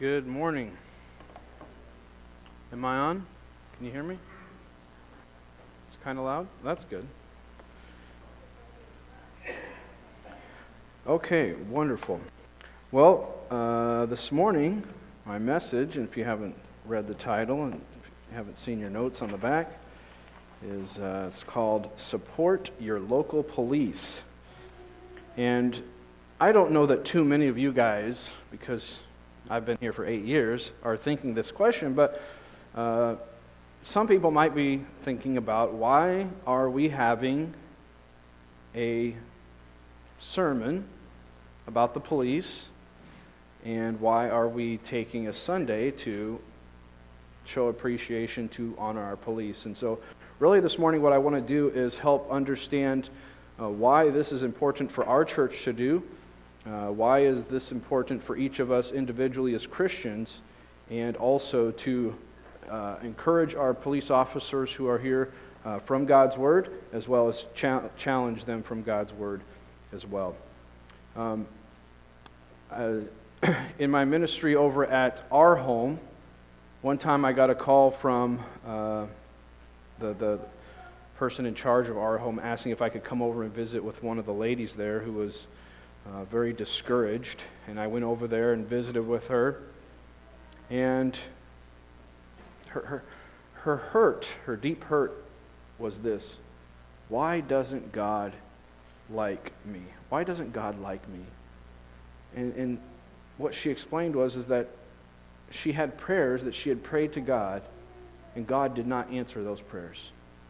Good morning. Am I on? Can you hear me? It's kind of loud. That's good. Okay, wonderful. Well, this morning, my message, and if you haven't read the title and if you haven't seen your notes on the back, is it's called Support Your Local Police. And I don't know that too many of you guys, because I've been here for 8 years, are thinking this question, but some people might be thinking about why are we having a sermon about the police, and why are we taking a Sunday to show appreciation to honor our police. And so really this morning what I want to do is help understand why this is important for our church to do. Why is this important for each of us individually as Christians, and also to encourage our police officers who are here from God's Word, as well as challenge them from God's Word as well. In my ministry over at our home, one time I got a call from the person in charge of our home asking if I could come over and visit with one of the ladies there who was very discouraged, and I went over there and visited with her, and her hurt, her deep hurt was this: why doesn't God like me? Why doesn't God like me? And what she explained is that she had prayers that she had prayed to God, and God did not answer those prayers.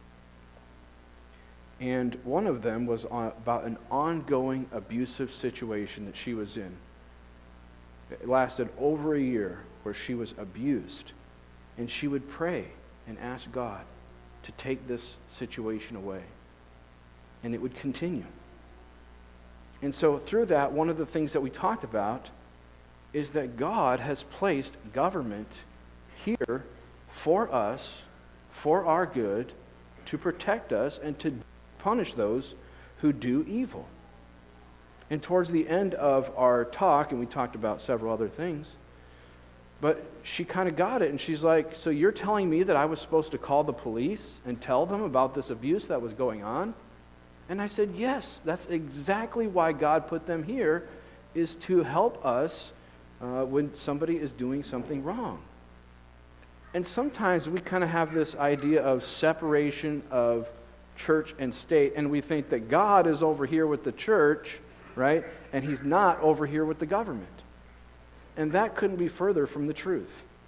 And one of them was about an ongoing abusive situation that she was in. It lasted over a year where she was abused. And she would pray and ask God to take this situation away. And it would continue. And so through that, one of the things that we talked about is that God has placed government here for us, for our good, to protect us and to punish those who do evil. And towards the end of our talk, and we talked about several other things, but she kind of got it, and she's like, so you're telling me that I was supposed to call the police and tell them about this abuse that was going on? And I said, yes, that's exactly why God put them here, is to help us when somebody is doing something wrong. And sometimes we kind of have this idea of separation of church and state, and we think that God is over here with the church, right? And He's not over here with the government. And that couldn't be further from the truth.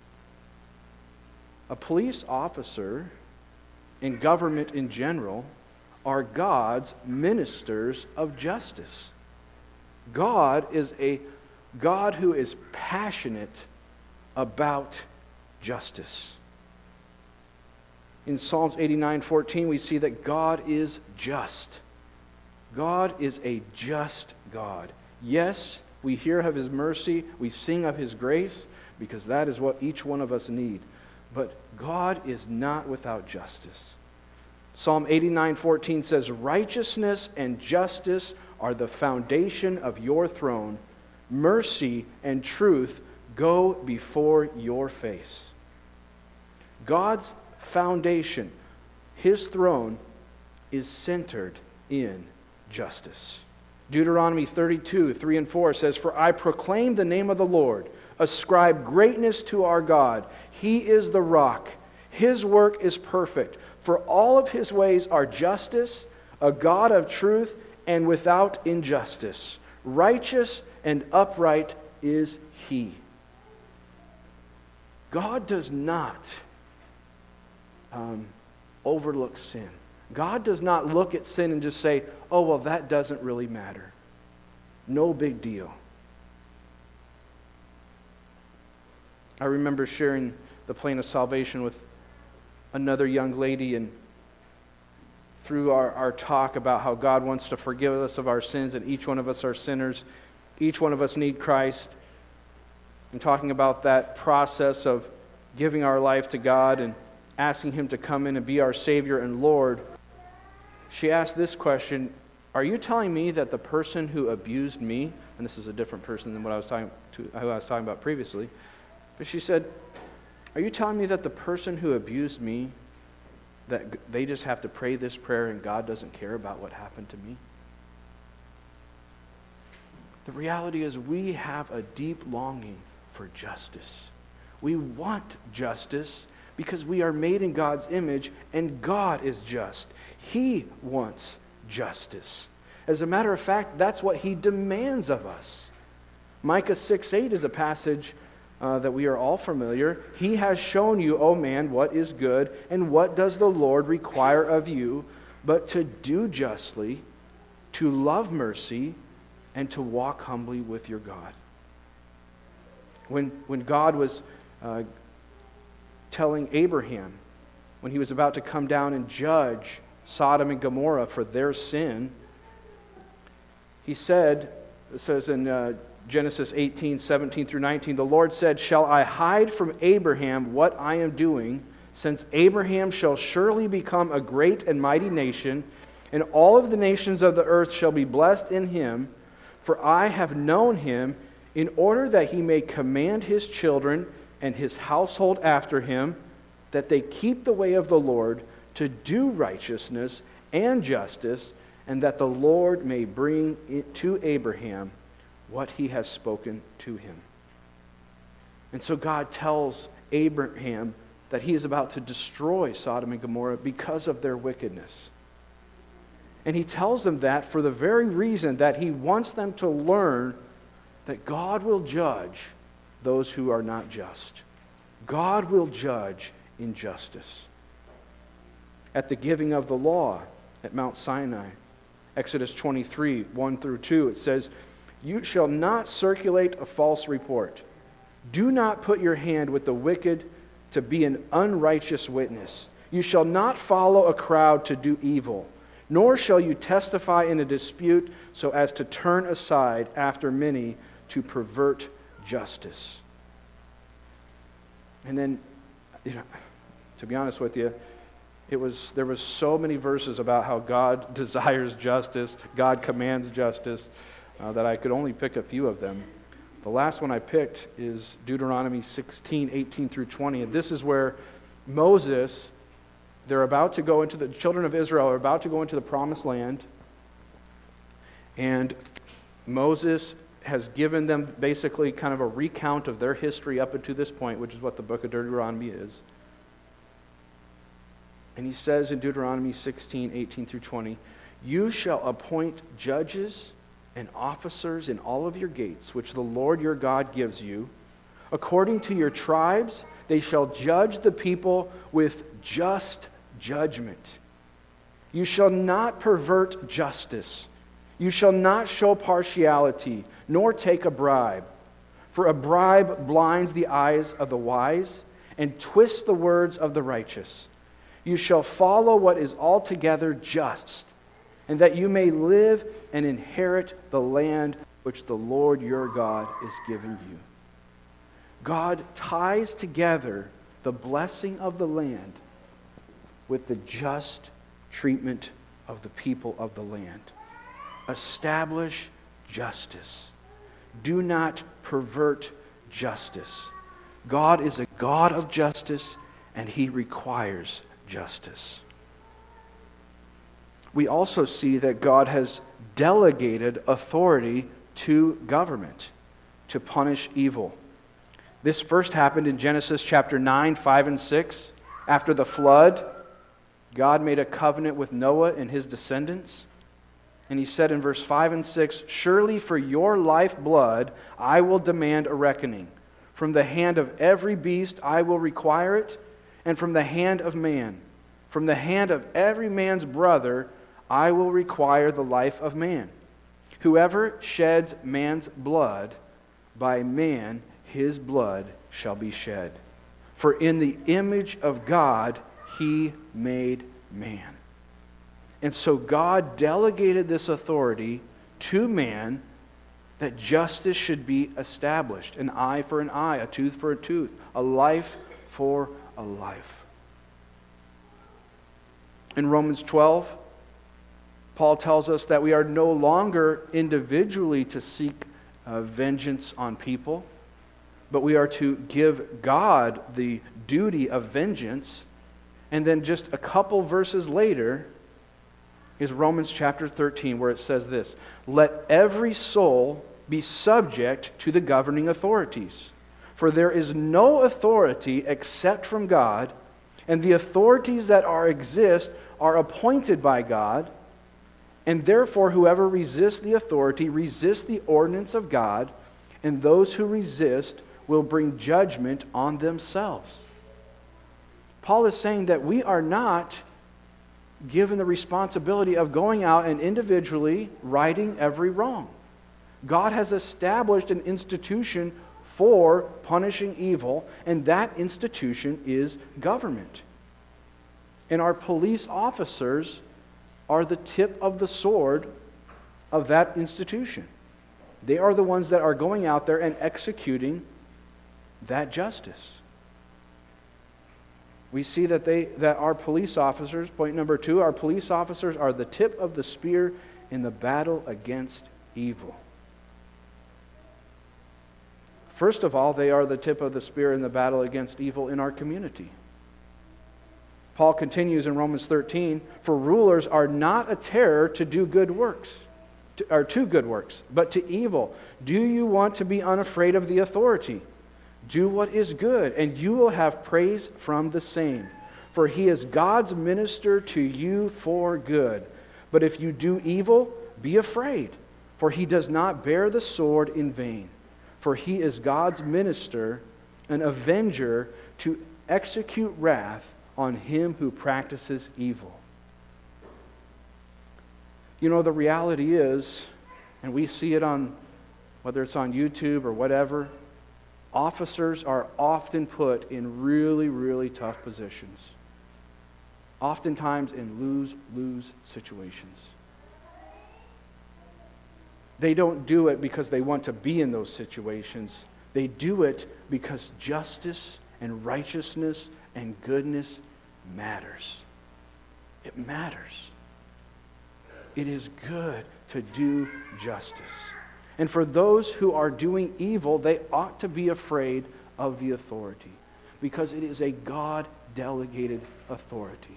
A police officer and government in general are God's ministers of justice. God is a God who is passionate about justice. In Psalms 89:14, we see that God is just. God is a just God. Yes, we hear of His mercy, we sing of His grace, because that is what each one of us need. But God is not without justice. Psalm 89:14 says, righteousness and justice are the foundation of your throne. Mercy and truth go before your face. God's foundation, His throne, is centered in justice. Deuteronomy 32:3-4 says, for I proclaim the name of the Lord, ascribe greatness to our God. He is the rock. His work is perfect. For all of His ways are justice, a God of truth and without injustice. Righteous and upright is He. God does not overlook sin. God does not look at sin and just say, oh, well, that doesn't really matter. No big deal. I remember sharing the plan of salvation with another young lady, and through our talk about how God wants to forgive us of our sins, and each one of us are sinners, each one of us need Christ, and talking about that process of giving our life to God and asking Him to come in and be our Savior and Lord, she asked this question: are you telling me that the person who abused me, and this is a different person than what I was talking about previously, But she said, are you telling me that the person who abused me, that they just have to pray this prayer and God doesn't care about what happened to me? The reality is we have a deep longing for justice. We want justice because we are made in God's image and God is just. He wants justice. As a matter of fact, that's what He demands of us. Micah 6:8 is a passage that we are all familiar. He has shown you, O man, what is good, and what does the Lord require of you, but to do justly, to love mercy, and to walk humbly with your God. When God was telling Abraham, when he was about to come down and judge Sodom and Gomorrah for their sin, He said, it says in Genesis 18:17 through 19, the Lord said, shall I hide from Abraham what I am doing, since Abraham shall surely become a great and mighty nation, and all of the nations of the earth shall be blessed in him, for I have known him, in order that he may command his children and his household after him, that they keep the way of the Lord, to do righteousness and justice, and that the Lord may bring to Abraham what He has spoken to him. And so God tells Abraham that He is about to destroy Sodom and Gomorrah because of their wickedness. And He tells them that for the very reason that He wants them to learn that God will judge those who are not just. God will judge injustice. At the giving of the law at Mount Sinai, Exodus 23, 1 through 2, it says, you shall not circulate a false report. Do not put your hand with the wicked to be an unrighteous witness. You shall not follow a crowd to do evil, nor shall you testify in a dispute so as to turn aside after many to pervert justice. And then, to be honest with you, there was so many verses about how God desires justice, God commands justice, that I could only pick a few of them. The last one I picked is Deuteronomy 16, 18 through 20. And this is where Moses, the children of Israel are about to go into the promised land. And Moses has given them basically kind of a recount of their history up until this point, which is what the book of Deuteronomy is. And he says in Deuteronomy 16, 18 through 20, you shall appoint judges and officers in all of your gates, which the Lord your God gives you. According to your tribes, they shall judge the people with just judgment. You shall not pervert justice. You shall not show partiality, nor take a bribe. For a bribe blinds the eyes of the wise and twists the words of the righteous. You shall follow what is altogether just, and that you may live and inherit the land which the Lord your God is giving you. God ties together the blessing of the land with the just treatment of the people of the land. Establish justice. Do not pervert justice. God is a God of justice, and He requires justice. We also see that God has delegated authority to government to punish evil. This first happened in Genesis chapter 9, 5, and 6. After the flood, God made a covenant with Noah and his descendants. And He said in verse 5 and 6, surely for your lifeblood I will demand a reckoning. From the hand of every beast I will require it, and from the hand of man. From the hand of every man's brother I will require the life of man. Whoever sheds man's blood, by man his blood shall be shed. For in the image of God He made man. And so God delegated this authority to man, that justice should be established. An eye for an eye, a tooth for a tooth, a life for a life. In Romans 12, Paul tells us that we are no longer individually to seek vengeance on people, but we are to give God the duty of vengeance. And then just a couple verses later is Romans chapter 13, where it says this: "Let every soul be subject to the governing authorities. For there is no authority except from God, and the authorities that exist are appointed by God, and therefore whoever resists the authority resists the ordinance of God, and those who resist will bring judgment on themselves." Paul is saying that we are not given the responsibility of going out and individually righting every wrong. God has established an institution for punishing evil, and that institution is government. And our police officers are the tip of the sword of that institution. They are the ones that are going out there and executing that justice. We see that our police officers, point number 2, our police officers are the tip of the spear in the battle against evil. First of all, they are the tip of the spear in the battle against evil in our community. Paul continues in Romans 13, "For rulers are not a terror to do good works, to good works, but to evil. Do you want to be unafraid of the authority? Do what is good, and you will have praise from the same. For he is God's minister to you for good. But if you do evil, be afraid, for he does not bear the sword in vain. For he is God's minister, an avenger to execute wrath on him who practices evil." You know, the reality is, and we see it on, whether it's on YouTube or whatever, officers are often put in really, really tough positions. Oftentimes in lose-lose situations. They don't do it because they want to be in those situations. They do it because justice and righteousness and goodness matters. It matters. It is good to do justice. And for those who are doing evil, they ought to be afraid of the authority, because it is a God-delegated authority.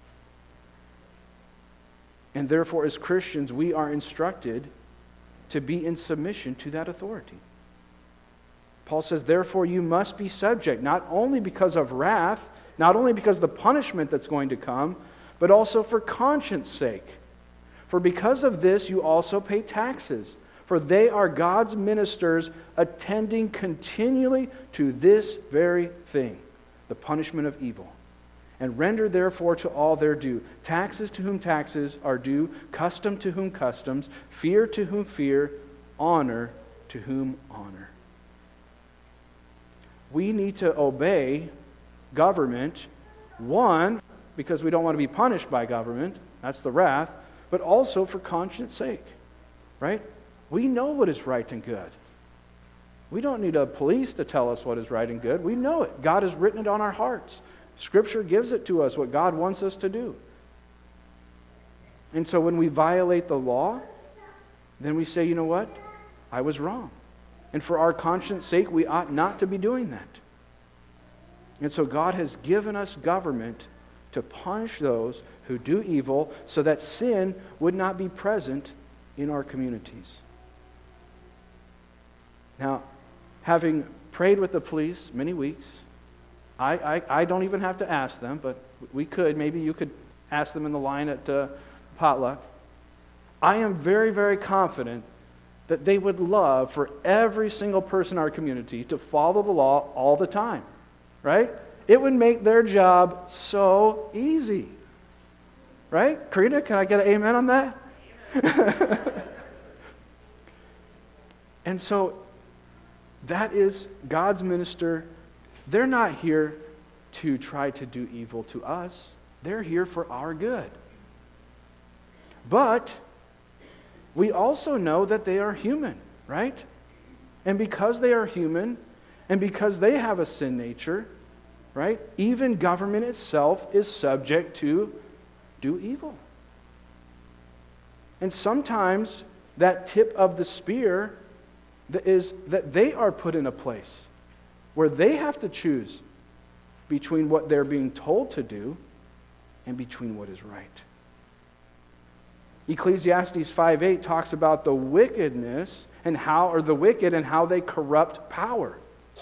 And therefore, as Christians, we are instructed to be in submission to that authority. Paul says, "Therefore you must be subject, not only because of wrath, not only because of the punishment that's going to come, but also for conscience sake. For because of this you also pay taxes, for they are God's ministers attending continually to this very thing, the punishment of evil. And render therefore to all their due, taxes to whom taxes are due, custom to whom customs, fear to whom fear, honor to whom honor." We need to obey government, one, because we don't want to be punished by government, that's the wrath, but also for conscience sake, right? We know what is right and good. We don't need a police to tell us what is right and good. We know it. God has written it on our hearts. Scripture gives it to us, what God wants us to do. And so when we violate the law, then we say, you know what? I was wrong. And for our conscience sake, we ought not to be doing that. And so God has given us government to punish those who do evil so that sin would not be present in our communities. Now, having prayed with the police many weeks, I don't even have to ask them, but we could. Maybe you could ask them in the line at potluck. I am very, very confident that they would love for every single person in our community to follow the law all the time, right? It would make their job so easy, right? Karina, can I get an amen on that? And so that is God's minister. They're not here to try to do evil to us. They're here for our good. But we also know that they are human, right? And because they are human, and because they have a sin nature, right? Even government itself is subject to do evil. And sometimes that tip of the spear is that they are put in a place where they have to choose between what they're being told to do and between what is right. Ecclesiastes 5:8 talks about the wickedness and the wicked and how they corrupt power.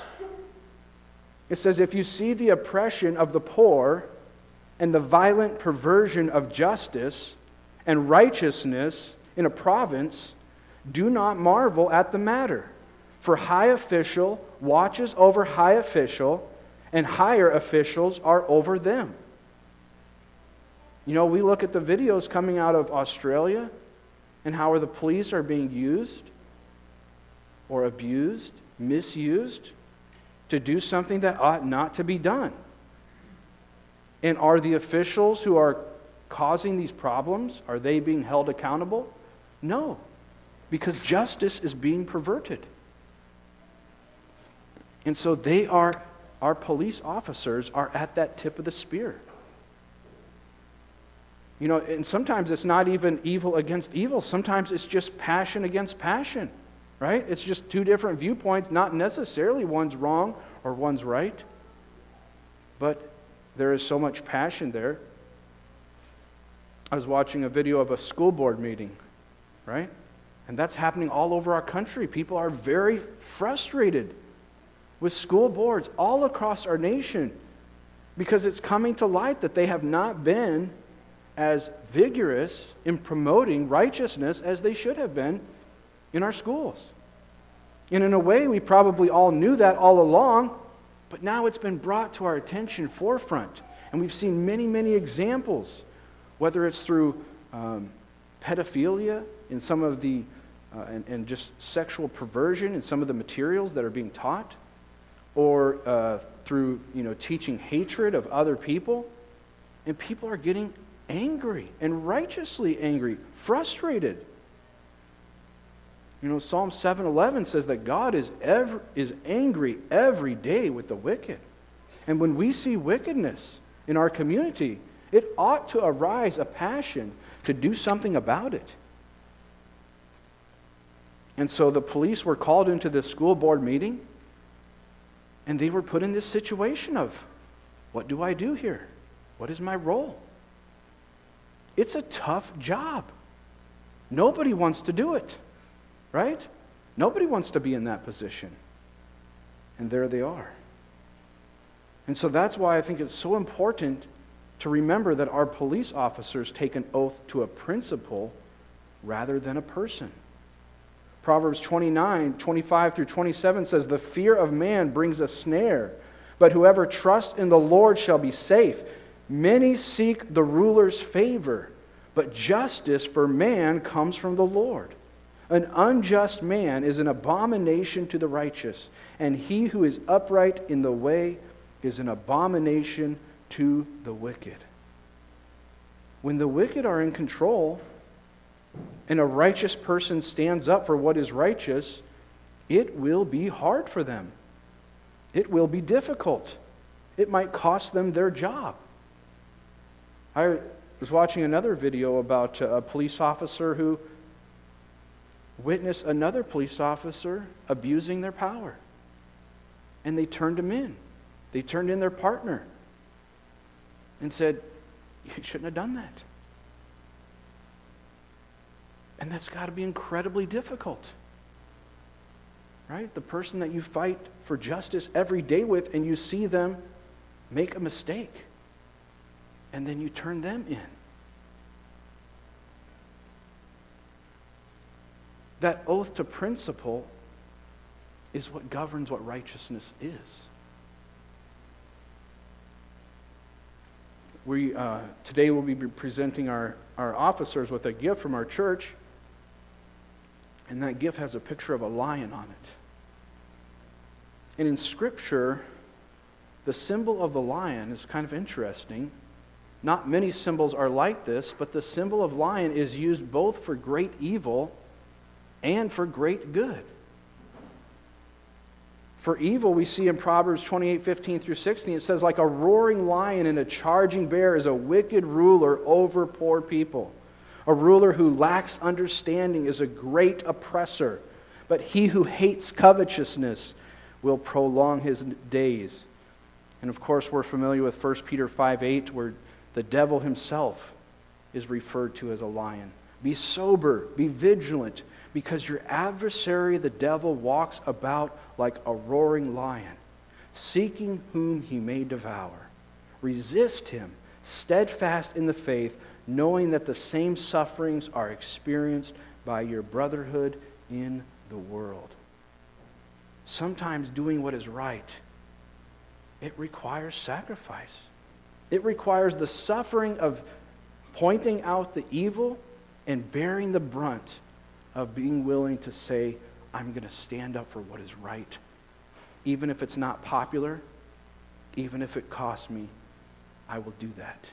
It says, if you see the oppression of the poor and the violent perversion of justice and righteousness in a province, do not marvel at the matter. For high official watches over high official, and higher officials are over them. You know, we look at the videos coming out of Australia and how the police are being used or abused, misused, to do something that ought not to be done. And are the officials who are causing these problems, are they being held accountable? No, because justice is being perverted. And so our police officers are at that tip of the spear. You know, and sometimes it's not even evil against evil. Sometimes it's just passion against passion, right? It's just two different viewpoints, not necessarily one's wrong or one's right. But there is so much passion there. I was watching a video of a school board meeting, right? And that's happening all over our country. People are very frustrated with school boards all across our nation because it's coming to light that they have not been as vigorous in promoting righteousness as they should have been in our schools. And in a way, we probably all knew that all along, but now it's been brought to our attention forefront. And we've seen many, many examples, whether it's through pedophilia in some of the, and just sexual perversion in some of the materials that are being taught, or through, teaching hatred of other people. And people are getting angry, and righteously angry, frustrated. Psalm 7:11 says that God is angry every day with the wicked. And when we see wickedness in our community, it ought to arise a passion to do something about it. And so the police were called into this school board meeting, and they were put in this situation of, what do I do here? What is my role? It's a tough job. Nobody wants to do it, right? Nobody wants to be in that position. And there they are. And so that's why I think it's so important to remember that our police officers take an oath to a principle rather than a person. Proverbs 29:25-27 says, "The fear of man brings a snare, but whoever trusts in the Lord shall be safe. Many seek the ruler's favor, but justice for man comes from the Lord. An unjust man is an abomination to the righteous, and he who is upright in the way is an abomination to the wicked." When the wicked are in control, and a righteous person stands up for what is righteous, it will be hard for them. It will be difficult. It might cost them their job. I was watching another video about a police officer who witnessed another police officer abusing their power. And they turned him in. They turned in their partner and said, "You shouldn't have done that." And that's got to be incredibly difficult, right? The person that you fight for justice every day with, and you see them make a mistake, and then you turn them in. That oath to principle is what governs what righteousness is. Today we'll be presenting our officers with a gift from our church. And that gift has a picture of a lion on it. And in Scripture, the symbol of the lion is kind of interesting. Not many symbols are like this, but the symbol of lion is used both for great evil and for great good. For evil, we see in Proverbs 28:15-16, it says, "Like a roaring lion and a charging bear is a wicked ruler over poor people. A ruler who lacks understanding is a great oppressor, but he who hates covetousness will prolong his days. And of course, we're familiar with 1 Peter 5:8, where the devil himself is referred to as a lion. Be sober, be vigilant, because your adversary, the devil, walks about like a roaring lion, seeking whom he may devour. Resist him, steadfast in the faith, knowing that the same sufferings are experienced by your brotherhood in the world. Sometimes doing what is right, it requires sacrifice. It requires the suffering of pointing out the evil and bearing the brunt of being willing to say, I'm going to stand up for what is right. Even if it's not popular, even if it costs me, I will do that.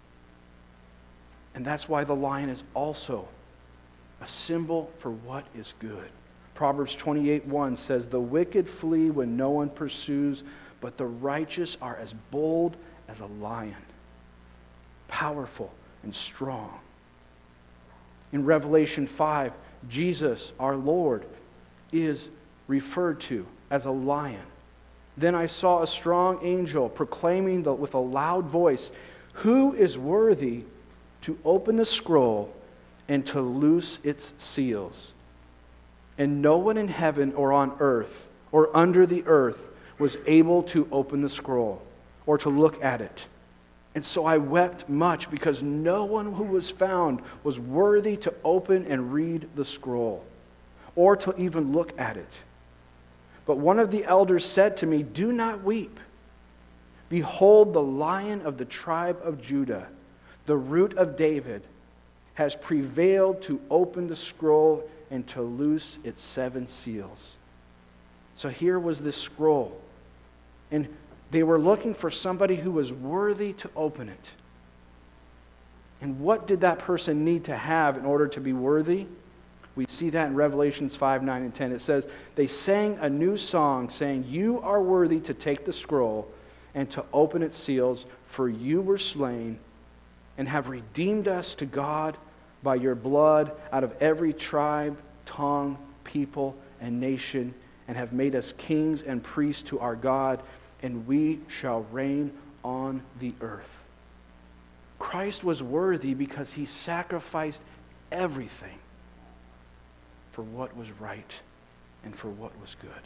And that's why the lion is also a symbol for what is good. Proverbs 28:1 says, the wicked flee when no one pursues, but the righteous are as bold as a lion, powerful and strong. In Revelation 5, Jesus, our Lord, is referred to as a lion. Then I saw a strong angel proclaiming with a loud voice, who is worthy to open the scroll and to loose its seals? And no one in heaven or on earth or under the earth was able to open the scroll or to look at it. And so I wept much because no one who was found was worthy to open and read the scroll or to even look at it. But one of the elders said to me, do not weep. Behold, the Lion of the tribe of Judah, the Root of David, has prevailed to open the scroll and to loose its 7 seals. So here was this scroll. And they were looking for somebody who was worthy to open it. And what did that person need to have in order to be worthy? We see that in Revelations 5, 9, and 10. It says, they sang a new song saying, you are worthy to take the scroll and to open its seals, for you were slain and have redeemed us to God by your blood out of every tribe, tongue, people, and nation, and have made us kings and priests to our God, and we shall reign on the earth. Christ was worthy because he sacrificed everything for what was right and for what was good.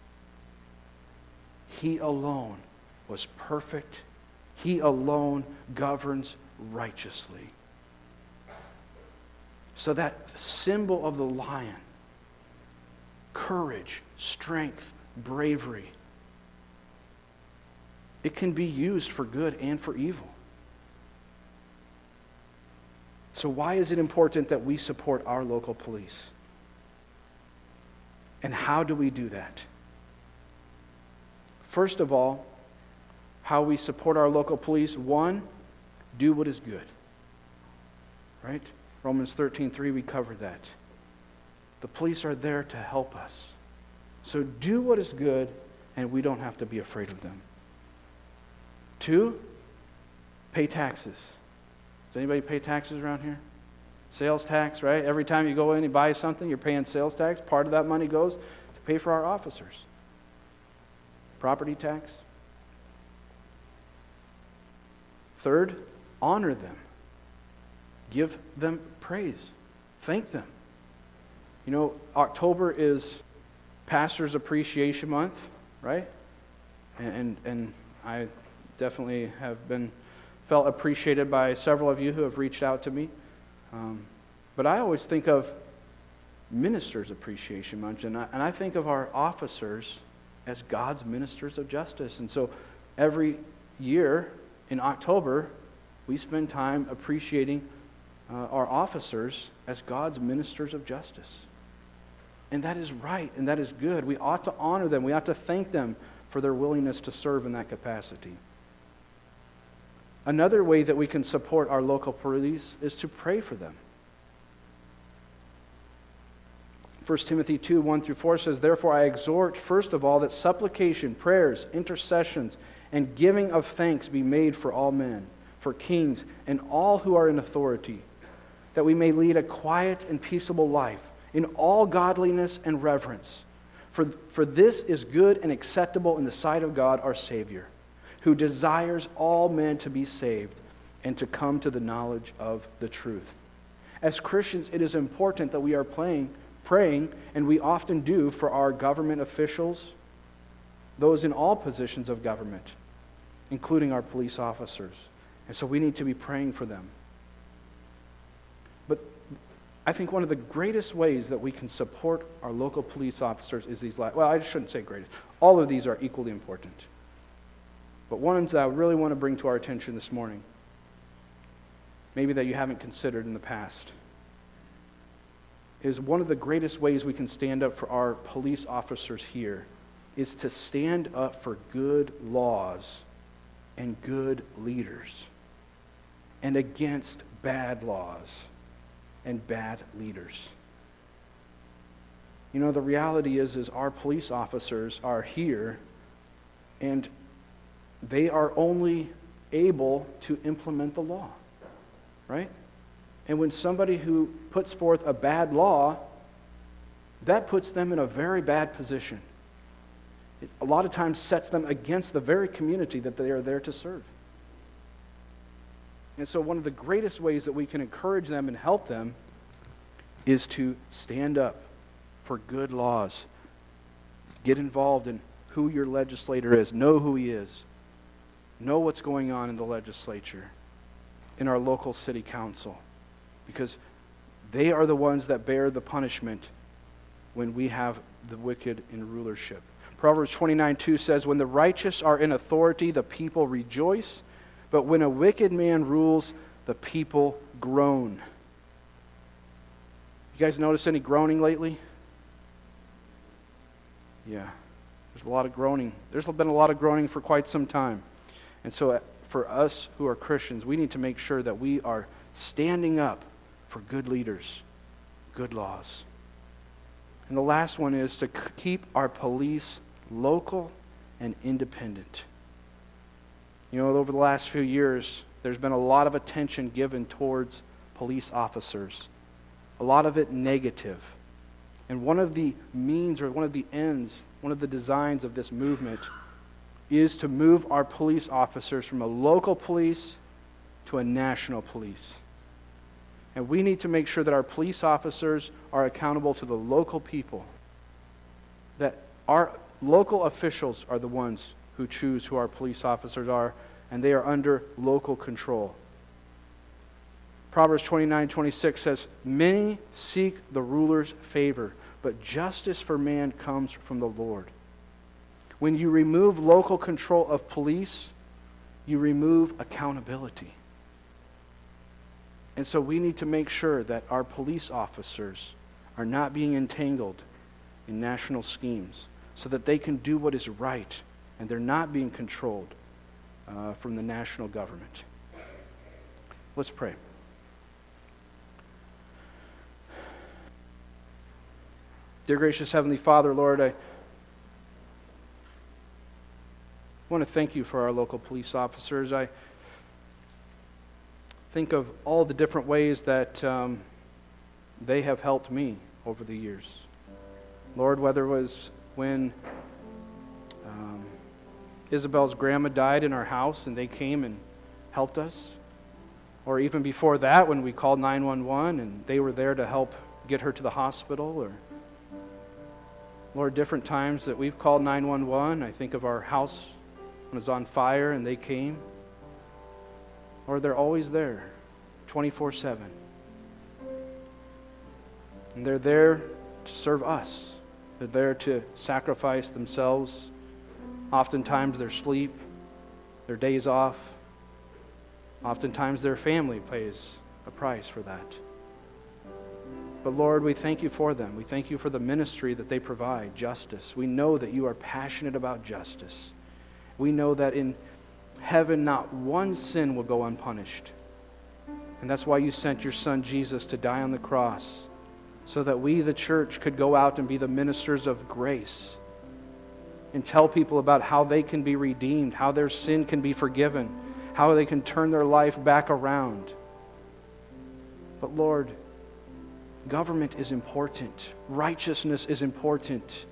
He alone was perfect. He alone governs righteously. So that symbol of the lion, courage, strength, bravery, it can be used for good and for evil. So why is it important that we support our local police? And how do we do that? First of all, how we support our local police. 1, do what is good. Right? Romans 13:3, we covered that. The police are there to help us. So do what is good, and we don't have to be afraid of them. 2, pay taxes. Does anybody pay taxes around here? Sales tax, right? Every time you go in and buy something, you're paying sales tax. Part of that money goes to pay for our officers. Property tax. 3rd, honor them. Give them praise. Thank them. You know, October is Pastor's Appreciation Month, right? And I definitely have felt appreciated by several of you who have reached out to me. But I always think of Ministers' Appreciation Month, and I think of our officers as God's ministers of justice. And so every year in October, we spend time appreciating our officers as God's ministers of justice. And that is right, and that is good. We ought to honor them. We ought to thank them for their willingness to serve in that capacity. Another way that we can support our local police is to pray for them. 1 Timothy 2, 1 through 4 says, therefore I exhort, first of all, that supplication, prayers, intercessions, and giving of thanks be made for all men, for kings, and all who are in authority, that we may lead a quiet and peaceable life in all godliness and reverence. For this is good and acceptable in the sight of God our Savior, who desires all men to be saved and to come to the knowledge of the truth. As Christians, it is important that we are praying, and we often do, for our government officials, those in all positions of government, including our police officers. And so we need to be praying for them. But I think one of the greatest ways that we can support our local police officers is these well, I shouldn't say greatest. All of these are equally important. But one that I really want to bring to our attention this morning, maybe that you haven't considered in the past, is one of the greatest ways we can stand up for our police officers here is to stand up for good laws and good leaders and against bad laws and bad leaders. You know, the reality is our police officers are here and they are only able to implement the law, right? And when somebody who puts forth a bad law, that puts them in a very bad position. It a lot of times sets them against the very community that they are there to serve. And so one of the greatest ways that we can encourage them and help them is to stand up for good laws. Get involved in who your legislator is. Know who he is. Know what's going on in the legislature, in our local city council, because they are the ones that bear the punishment when we have the wicked in rulership. Proverbs 29:2 says, "When the righteous are in authority, the people rejoice, but when a wicked man rules, the people groan." You guys notice any groaning lately? Yeah, there's a lot of groaning. There's been a lot of groaning for quite some time. And so for us who are Christians, we need to make sure that we are standing up for good leaders, good laws. And the last one is to keep our police local and independent. You know, over the last few years, there's been a lot of attention given towards police officers, a lot of it negative. And one of the means or one of the ends, one of the designs of this movement is to move our police officers from a local police to a national police. And we need to make sure that our police officers are accountable to the local people, that our local officials are the ones who choose who our police officers are, and they are under local control. Proverbs 29:26 says, "Many seek the ruler's favor, but justice for man comes from the Lord." When you remove local control of police, you remove accountability. And so we need to make sure that our police officers are not being entangled in national schemes so that they can do what is right and they're not being controlled from the national government. Let's pray. Dear gracious Heavenly Father, Lord, I want to thank you for our local police officers. I think of all the different ways that they have helped me over the years. Lord, whether it was when Isabel's grandma died in our house and they came and helped us, or even before that when we called 911 and they were there to help get her to the hospital, or Lord, different times that we've called 911. I think of our house when it was on fire and they came. Lord, they're always there, 24/7. And they're there to serve us. They're there to sacrifice themselves, oftentimes their sleep, their days off. Oftentimes their family pays a price for that. But Lord, we thank you for them. We thank you for the ministry that they provide, justice. We know that you are passionate about justice. We know that in heaven not one sin will go unpunished. And that's why you sent your Son Jesus to die on the cross, so that we, the church, could go out and be the ministers of grace and tell people about how they can be redeemed, how their sin can be forgiven, how they can turn their life back around. But Lord, government is important. Righteousness is important.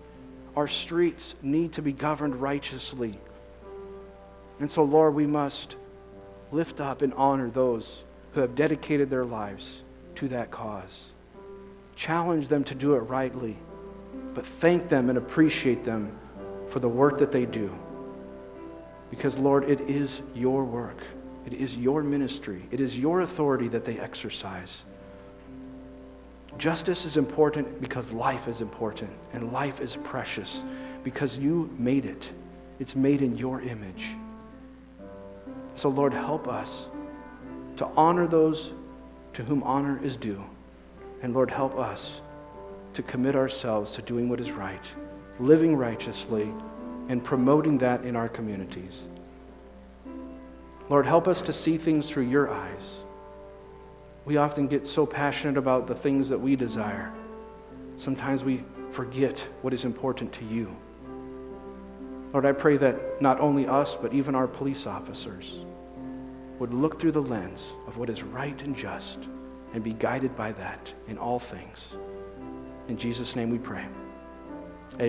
Our streets need to be governed righteously. And so, Lord, we must lift up and honor those who have dedicated their lives to that cause. Challenge them to do it rightly, but thank them and appreciate them for the work that they do. Because, Lord, it is your work. It is your ministry. It is your authority that they exercise. Justice is important because life is important, and life is precious because you made it. It's made in your image. So, Lord, help us to honor those to whom honor is due. And, Lord, help us to commit ourselves to doing what is right, living righteously, and promoting that in our communities. Lord, help us to see things through your eyes. We often get so passionate about the things that we desire. Sometimes we forget what is important to you. Lord, I pray that not only us, but even our police officers would look through the lens of what is right and just and be guided by that in all things. In Jesus' name we pray.